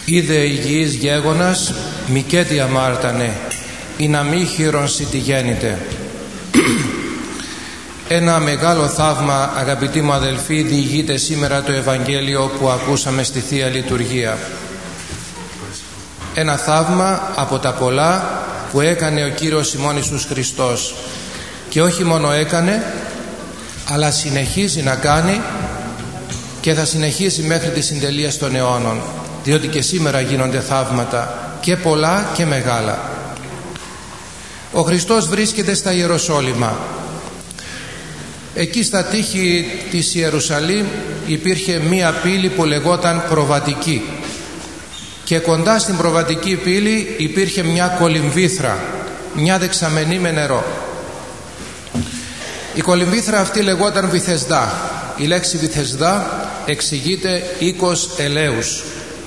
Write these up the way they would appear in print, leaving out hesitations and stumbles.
είδε υγιής γέγονας, μικέτι αμάρτανε, ή να μη χειρονσι τη γέννητε. Ένα μεγάλο θαύμα, αγαπητοί μου αδελφοί, διηγείται σήμερα το Ευαγγέλιο που ακούσαμε στη Θεία Λειτουργία. Ένα θαύμα από τα πολλά που έκανε ο Κύριος ημών Ιησούς Χριστός, και όχι μόνο έκανε, αλλά συνεχίζει να κάνει και θα συνεχίσει μέχρι τη συντελεία των αιώνων, διότι και σήμερα γίνονται θαύματα και πολλά και μεγάλα. Ο Χριστός βρίσκεται στα Ιεροσόλυμα. Εκεί στα τείχη της Ιερουσαλήμ υπήρχε μία πύλη που λεγόταν Προβατική, και κοντά στην Προβατική πύλη υπήρχε μια κολυμβήθρα, μια δεξαμενή με νερό. Η κολυμβήθρα αυτή λεγόταν Βυθεσδά. Η λέξη Βυθεσδά εξηγείται οίκος ελέους.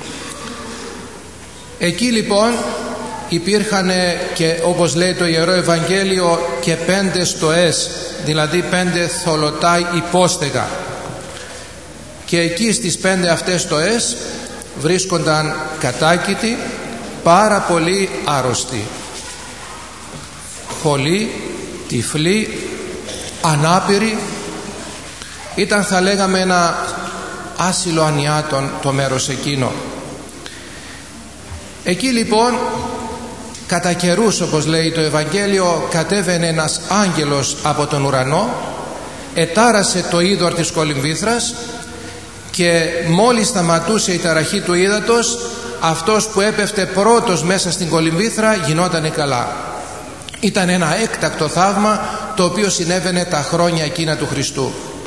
Εκεί λοιπόν υπήρχαν και, όπως λέει το Ιερό Ευαγγέλιο, και 5 στοές, δηλαδή 5 θολωτά υπόστεγα, και εκεί στις 5 αυτές στοές βρίσκονταν κατάκητοι πάρα πολύ άρρωστοι, χολοί, τυφλοί, ανάπηροι. Ήταν, θα λέγαμε, ένα άσυλο ανιάτων το μέρος εκείνο. Εκεί λοιπόν κατά καιρούς, όπως λέει το Ευαγγέλιο, κατέβαινε ένας άγγελος από τον ουρανό, ετάρασε το είδωρ της κολυμβήθρας, και μόλις σταματούσε η ταραχή του ύδατος, αυτός που έπεφτε πρώτος μέσα στην κολυμβήθρα γινότανε καλά. Ήταν ένα έκτακτο θαύμα το οποίο συνέβαινε τα χρόνια εκείνα του Χριστού.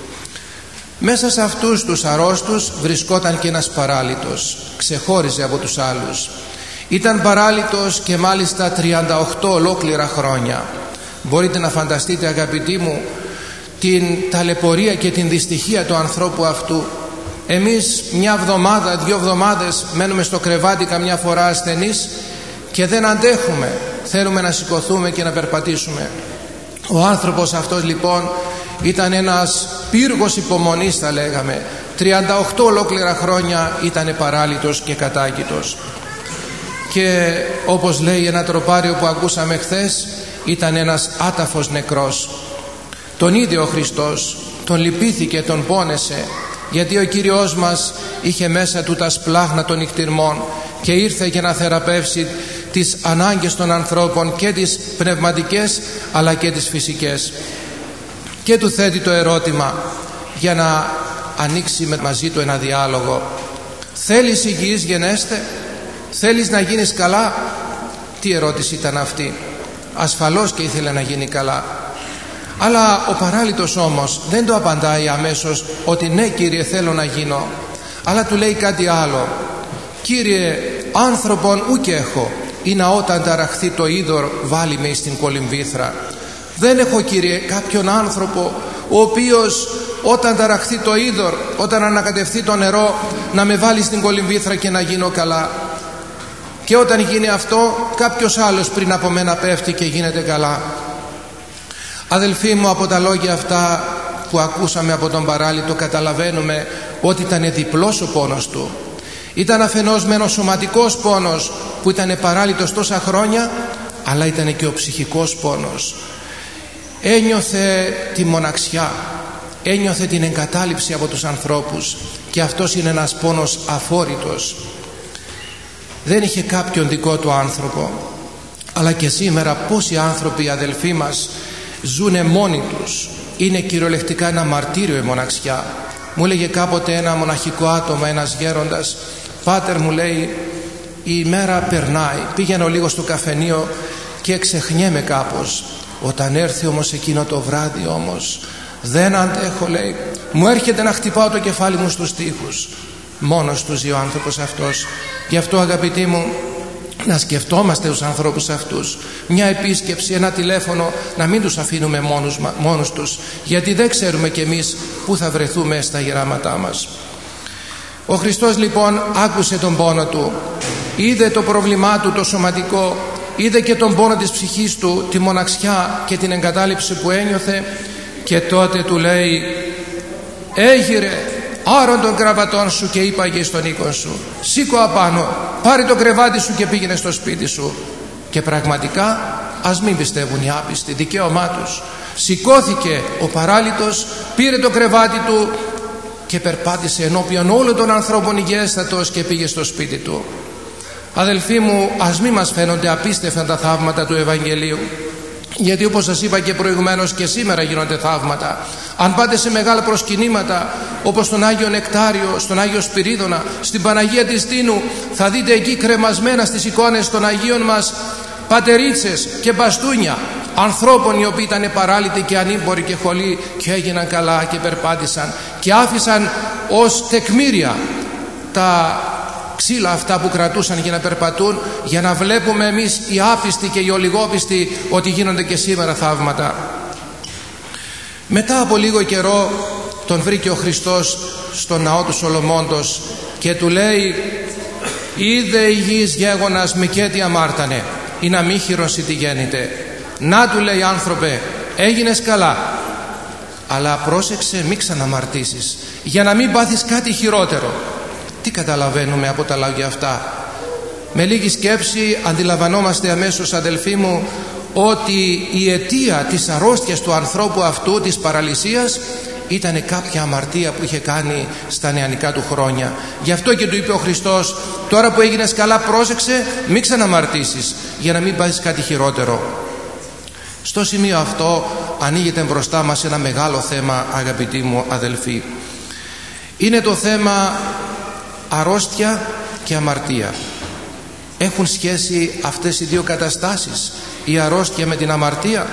Μέσα σε αυτούς τους αρρώστους βρισκόταν και ένας παράλυτος, ξεχώριζε από τους άλλους. Ήταν παράλυτος και μάλιστα 38 ολόκληρα χρόνια. Μπορείτε να φανταστείτε, αγαπητοί μου, την ταλαιπωρία και την δυστυχία του ανθρώπου αυτού. Εμείς μια εβδομάδα, 2 εβδομάδες μένουμε στο κρεβάτι καμιά φορά ασθενείς και δεν αντέχουμε, θέλουμε να σηκωθούμε και να περπατήσουμε. Ο άνθρωπος αυτός λοιπόν ήταν ένας πύργος υπομονής, θα λέγαμε. 38 ολόκληρα χρόνια ήταν παράλυτος και κατάκητος, και όπως λέει ένα τροπάριο που ακούσαμε χθες, ήταν ένας άταφος νεκρός. Τον είδε ο Χριστός, τον λυπήθηκε, τον πόνεσε, γιατί ο Κύριος μας είχε μέσα του τα σπλάχνα των νυχτηρμών και ήρθε για να θεραπεύσει τις ανάγκες των ανθρώπων, και τις πνευματικές αλλά και τις φυσικές. Και του θέτει το ερώτημα για να ανοίξει μαζί του ένα διάλογο. Θέλεις υγιής γενέστε? Θέλεις να γίνεις καλά? Τι ερώτηση ήταν αυτή? Ασφαλώς και ήθελε να γίνει καλά. Αλλά ο παράλυτος όμως δεν το απαντάει αμέσως ότι ναι Κύριε, θέλω να γίνω, αλλά του λέει κάτι άλλο. Κύριε, άνθρωπον ουκ έχω, ή να όταν ταραχθεί το είδωρ βάλει με στην κολυμβήθρα. Δεν έχω, Κύριε, κάποιον άνθρωπο ο οποίος όταν ταραχθεί το είδωρ, όταν ανακατευθεί το νερό, να με βάλει στην κολυμβήθρα και να γίνω καλά. Και όταν γίνει αυτό, κάποιος άλλος πριν από μένα πέφτει και γίνεται καλά. Αδελφοί μου, από τα λόγια αυτά που ακούσαμε από τον παράλυτο καταλαβαίνουμε ότι ήταν διπλός ο πόνος του. Ήταν αφενός μεν ο σωματικός πόνος που ήταν παράλυτος τόσα χρόνια, αλλά ήταν και ο ψυχικός πόνος. Ένιωθε τη μοναξιά, ένιωθε την εγκατάλειψη από τους ανθρώπους, και αυτός είναι ένας πόνος αφόρητος. Δεν είχε κάποιον δικό του άνθρωπο. Αλλά και σήμερα πόσοι άνθρωποι, αδελφοί μας, ζουνε μόνοι τους. Είναι κυριολεκτικά ένα μαρτύριο η μοναξιά. Μου έλεγε κάποτε ένα μοναχικό άτομο, ένας γέροντας, «Πάτερ», μου λέει, «η ημέρα περνάει, πήγαινω λίγο στο καφενείο και ξεχνιέμαι κάπως. Όταν έρθει όμως εκείνο το βράδυ όμως, δεν αντέχω», λέει, «μου έρχεται να χτυπάω το κεφάλι μου στους τοίχους». Μόνος του ζει ο άνθρωπος αυτός. Γι' αυτό, αγαπητοί μου, να σκεφτόμαστε τους ανθρώπους αυτούς. Μια επίσκεψη, ένα τηλέφωνο, να μην τους αφήνουμε μόνους τους, γιατί δεν ξέρουμε κι εμείς πού θα βρεθούμε στα γεράματά μας. Ο Χριστός λοιπόν άκουσε τον πόνο του, είδε το πρόβλημά του το σωματικό, είδε και τον πόνο της ψυχής του, τη μοναξιά και την εγκατάλειψη που ένιωθε, και τότε του λέει, «Έγιρε, άρον των κραβατών σου και είπαγε στον οίκον σου, σήκω απάνω, πάρε το κρεβάτι σου και πήγαινε στο σπίτι σου. Και πραγματικά ας μην πιστεύουν οι άπιστοι, δικαίωμά τους. Σηκώθηκε ο παράλυτος, πήρε το κρεβάτι του και περπάτησε ενώπιον όλων των ανθρώπων υγιέστατος και πήγε στο σπίτι του. Αδελφοί μου, ας μην μας φαίνονται απίστευτα τα θαύματα του Ευαγγελίου, γιατί όπως σας είπα και προηγουμένως, και σήμερα γίνονται θαύματα. Αν πάτε σε μεγάλα προσκυνήματα όπως στον Άγιο Νεκτάριο, στον Άγιο Σπυρίδωνα, στην Παναγία της Τίνου, θα δείτε εκεί κρεμασμένα στις εικόνες των Αγίων μας πατερίτσες και μπαστούνια ανθρώπων οι οποίοι ήταν παράλυτοι και ανήμποροι και χολοί και έγιναν καλά και περπάτησαν και άφησαν ως τεκμήρια τα ξύλα αυτά που κρατούσαν για να περπατούν, για να βλέπουμε εμείς οι άπιστοι και οι ολιγόπιστοι ότι γίνονται και σήμερα θαύματα. Μετά από λίγο καιρό τον βρήκε ο Χριστός στον ναό του Σολομώντος και του λέει, είδε η γης γέγονας μικέτι αμάρτανε, είναι αμήχυρος τι γέννητε. Να, του λέει, άνθρωπε, έγινες καλά, αλλά πρόσεξε μη ξαναμαρτήσεις, για να μην πάθεις κάτι χειρότερο. Τι καταλαβαίνουμε από τα λόγια αυτά? Με λίγη σκέψη αντιλαμβανόμαστε αμέσως, αδελφοί μου, ότι η αιτία της αρρώστιας του ανθρώπου αυτού, της παραλυσίας, ήταν κάποια αμαρτία που είχε κάνει στα νεανικά του χρόνια. Γι' αυτό και του είπε ο Χριστός, τώρα που έγινες καλά, πρόσεξε μην ξαναμαρτήσεις, για να μην πάθεις κάτι χειρότερο. Στο σημείο αυτό ανοίγεται μπροστά μας ένα μεγάλο θέμα, αγαπητοί μου αδελφοί. Είναι το θέμα αρρώστια και αμαρτία. Έχουν σχέση αυτές οι δύο καταστάσεις, η αρρώστια με την αμαρτία?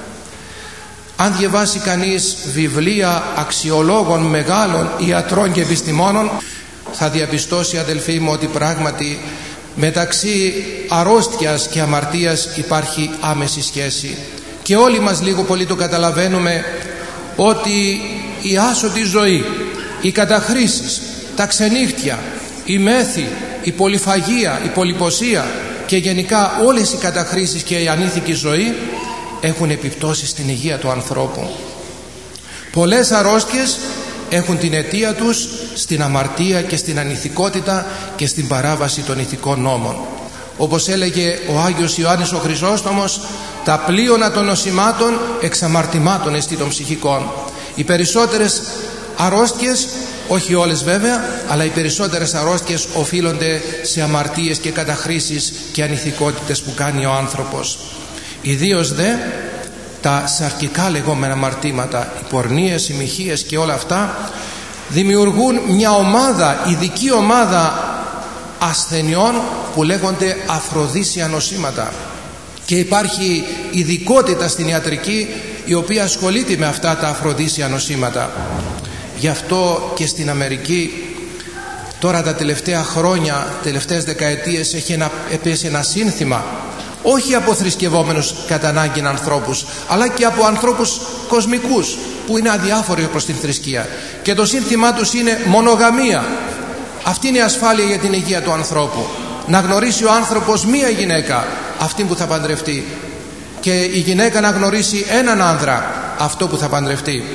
Αν διαβάσει κανείς βιβλία αξιολόγων μεγάλων ιατρών και επιστημόνων, θα διαπιστώσει, αδελφοί μου, ότι πράγματι μεταξύ αρρώστιας και αμαρτίας υπάρχει άμεση σχέση. Και όλοι μας λίγο πολύ το καταλαβαίνουμε, ότι η άσωτη ζωή, οι καταχρήσεις, τα ξενύχτια, η μέθη, η πολυφαγία, η πολυποσία και γενικά όλες οι καταχρήσεις και η ανήθικη ζωή έχουν επιπτώσει στην υγεία του ανθρώπου. Πολλές αρρώστιες έχουν την αιτία τους στην αμαρτία και στην ανηθικότητα και στην παράβαση των ηθικών νόμων. Όπως έλεγε ο Άγιος Ιωάννης ο Χρυσόστομος, τα πλείονα των νοσημάτων εξαμαρτημάτων εστί των ψυχικών. Οι περισσότερες αρρώστιες, όχι όλες βέβαια, αλλά οι περισσότερες αρρώστιες οφείλονται σε αμαρτίες και καταχρήσεις και ανηθικότητες που κάνει ο άνθρωπος. Ιδίως δε τα σαρκικά λεγόμενα αμαρτήματα, οι πορνείες, οι μοιχείες και όλα αυτά δημιουργούν μια ομάδα, ειδική ομάδα ασθενειών που λέγονται αφροδίσια νοσήματα, και υπάρχει ειδικότητα στην ιατρική η οποία ασχολείται με αυτά τα αφροδίσια νοσήματα. Γι' αυτό και στην Αμερική τώρα τα τελευταία χρόνια, τελευταίες δεκαετίες έχει πέσει ένα σύνθημα, όχι από θρησκευόμενους κατά ανάγκη ανθρώπους, αλλά και από ανθρώπους κοσμικούς που είναι αδιάφοροι προς την θρησκεία, και το σύνθημά τους είναι μονογαμία. Αυτή είναι η ασφάλεια για την υγεία του ανθρώπου, να γνωρίσει ο άνθρωπος μία γυναίκα, αυτή που θα παντρευτεί, και η γυναίκα να γνωρίσει έναν άνδρα, αυτό που θα παντρευτεί.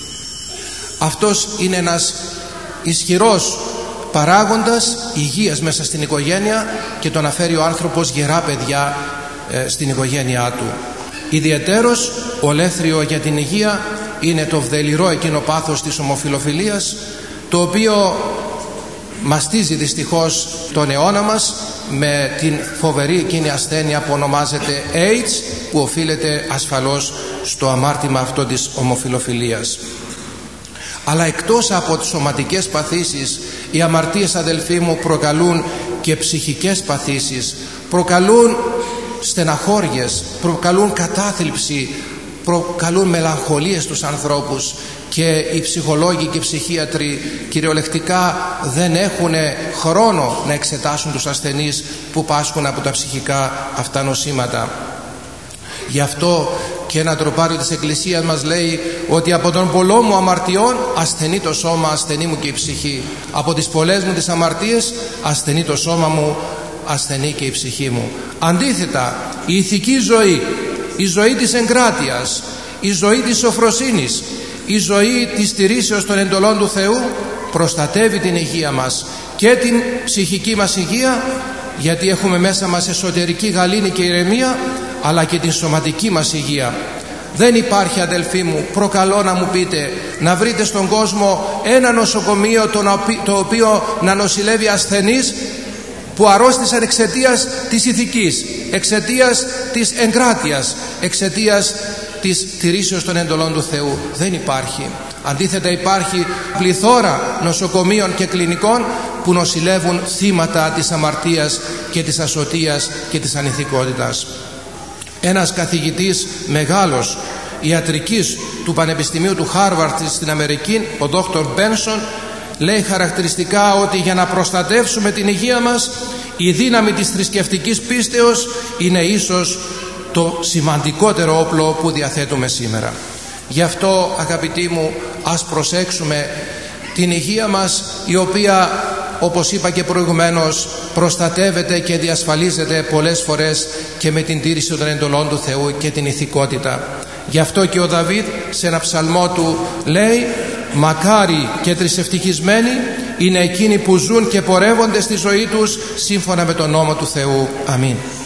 Αυτός είναι ένας ισχυρός παράγοντας υγείας μέσα στην οικογένεια και το να φέρει ο άνθρωπος γερά παιδιά στην οικογένειά του. Ιδιαιτέρως ολέθριο για την υγεία είναι το βδελιρό εκείνο πάθος της ομοφυλοφιλίας, το οποίο μαστίζει δυστυχώς τον αιώνα μας με την φοβερή εκείνη ασθένεια που ονομάζεται AIDS, που οφείλεται ασφαλώς στο αμάρτημα αυτό της ομοφυλοφιλίας. Αλλά εκτός από τις σωματικές παθήσεις, οι αμαρτίες, αδελφοί μου, προκαλούν και ψυχικές παθήσεις, προκαλούν στεναχώριες, προκαλούν κατάθλιψη, προκαλούν μελαγχολίες στους ανθρώπους, και οι ψυχολόγοι και οι ψυχίατροι κυριολεκτικά δεν έχουν χρόνο να εξετάσουν τους ασθενείς που πάσχουν από τα ψυχικά αυτά νοσήματα. Γι' αυτό και ένα τροπάριο της Εκκλησίας μας λέει ότι από τον πολλό μου αμαρτιών ασθενεί το σώμα, ασθενεί μου και η ψυχή. Από τις πολλές μου τις αμαρτίες ασθενεί το σώμα μου, ασθενεί και η ψυχή μου. Αντίθετα, η ηθική ζωή, η ζωή της εγκράτειας, η ζωή της σοφροσύνης, η ζωή της στηρίσεως των εντολών του Θεού προστατεύει την υγεία μας και την ψυχική μας υγεία, γιατί έχουμε μέσα μας εσωτερική γαλήνη και ηρεμία, αλλά και την σωματική μας υγεία. Δεν υπάρχει, αδελφοί μου, προκαλώ να μου πείτε, να βρείτε στον κόσμο ένα νοσοκομείο το οποίο να νοσηλεύει ασθενείς που αρρώστησαν εξαιτίας της ηθικής, εξαιτίας της εγκράτειας, εξαιτίας της τηρήσεως των εντολών του Θεού. Δεν υπάρχει. Αντίθετα, υπάρχει πληθώρα νοσοκομείων και κλινικών που νοσηλεύουν θύματα της αμαρτίας και της ασωτείας και της ανηθικότητας. Ένας καθηγητής μεγάλος ιατρικής του Πανεπιστημίου του Χάρβαρντ στην Αμερική, ο Dr. Benson, λέει χαρακτηριστικά ότι για να προστατεύσουμε την υγεία μας, η δύναμη της θρησκευτικής πίστεως είναι ίσως το σημαντικότερο όπλο που διαθέτουμε σήμερα. Γι' αυτό, αγαπητοί μου, ας προσέξουμε την υγεία μας, η οποία, όπως είπα και προηγουμένως, προστατεύεται και διασφαλίζεται πολλές φορές και με την τήρηση των εντολών του Θεού και την ηθικότητα. Γι' αυτό και ο Δαβίδ σε ένα ψαλμό του λέει: μακάρι και τρισευτυχισμένοι είναι εκείνοι που ζουν και πορεύονται στη ζωή τους σύμφωνα με τον νόμο του Θεού. Αμήν.